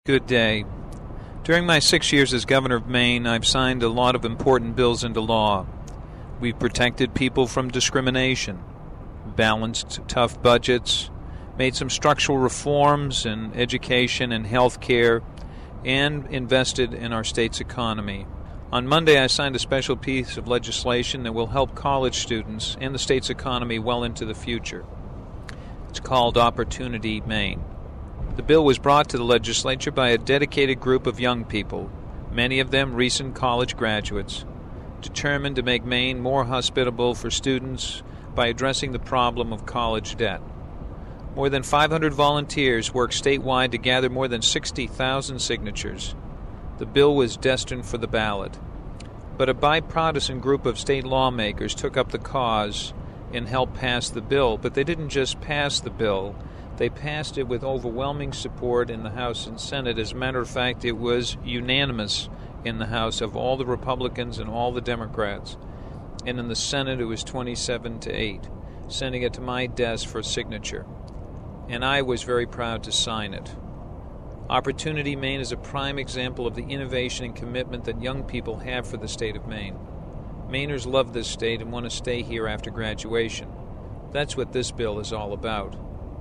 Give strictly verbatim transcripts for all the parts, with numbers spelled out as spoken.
Good day. During my six years as governor of Maine, I've signed a lot of important bills into law. We've protected people from discrimination, balanced tough budgets, made some structural reforms in education and health care, and invested in our state's economy. On Monday, I signed a special piece of legislation that will help college students and the state's economy well into the future. It's called Opportunity Maine. The bill was brought to the legislature by a dedicated group of young people, many of them recent college graduates, determined to make Maine more hospitable for students by addressing the problem of college debt. More than five hundred volunteers worked statewide to gather more than sixty thousand signatures. The bill was destined for the ballot, but a bipartisan group of state lawmakers took up the cause and helped pass the bill. But they didn't just pass the bill. They passed it with overwhelming support in the House and Senate. As a matter of fact, it was unanimous in the House of all the Republicans and all the Democrats. And in the Senate, it was twenty-seven to eight, sending it to my desk for signature. And I was very proud to sign it. Opportunity Maine is a prime example of the innovation and commitment that young people have for the state of Maine. Mainers love this state and want to stay here after graduation. That's what this bill is all about.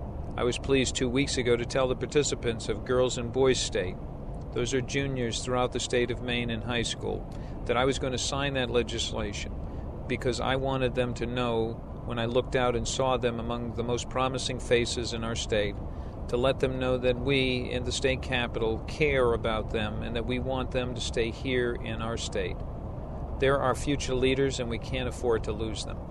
I was pleased two weeks ago to tell the participants of Girls and Boys State, those are juniors throughout the state of Maine in high school, that I was going to sign that legislation because I wanted them to know, when I looked out and saw them among the most promising faces in our state, to let them know that we in the state capital care about them and that we want them to stay here in our state. They're our future leaders and we can't afford to lose them.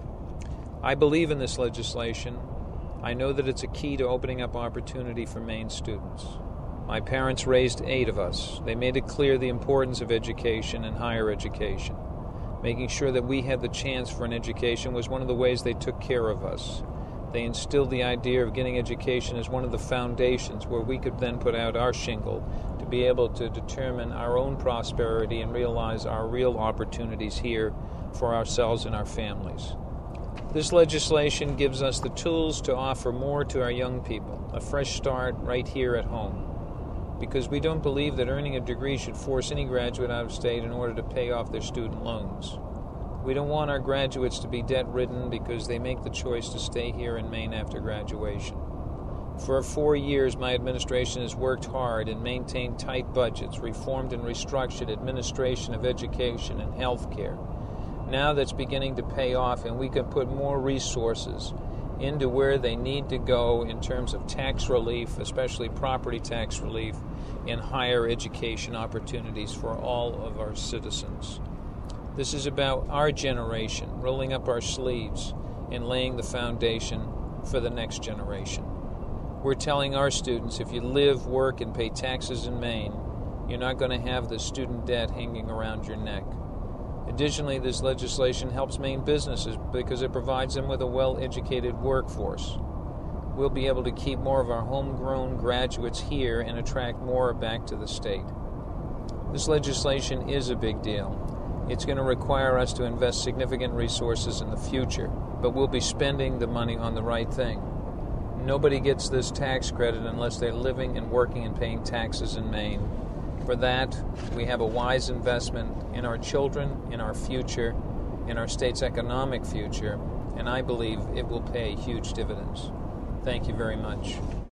I believe in this legislation. I know that it's a key to opening up opportunity for Maine students. My parents raised eight of us. They made it clear the importance of education and higher education. Making sure that we had the chance for an education was one of the ways they took care of us. They instilled the idea of getting education as one of the foundations where we could then put out our shingle to be able to determine our own prosperity and realize our real opportunities here for ourselves and our families. This legislation gives us the tools to offer more to our young people, a fresh start right here at home, because we don't believe that earning a degree should force any graduate out of state in order to pay off their student loans. We don't want our graduates to be debt-ridden because they make the choice to stay here in Maine after graduation. For four years, my administration has worked hard and maintained tight budgets, reformed and restructured administration of education and health care. Now that's beginning to pay off, and we can put more resources into where they need to go in terms of tax relief, especially property tax relief, and higher education opportunities for all of our citizens. This is about our generation, rolling up our sleeves and laying the foundation for the next generation. We're telling our students, if you live, work, and pay taxes in Maine, you're not going to have the student debt hanging around your neck. Additionally, this legislation helps Maine businesses because it provides them with a well-educated workforce. We'll be able to keep more of our homegrown graduates here and attract more back to the state. This legislation is a big deal. It's going to require us to invest significant resources in the future, but we'll be spending the money on the right thing. Nobody gets this tax credit unless they're living and working and paying taxes in Maine. For that, we have a wise investment in our children, in our future, in our state's economic future, and I believe it will pay huge dividends. Thank you very much.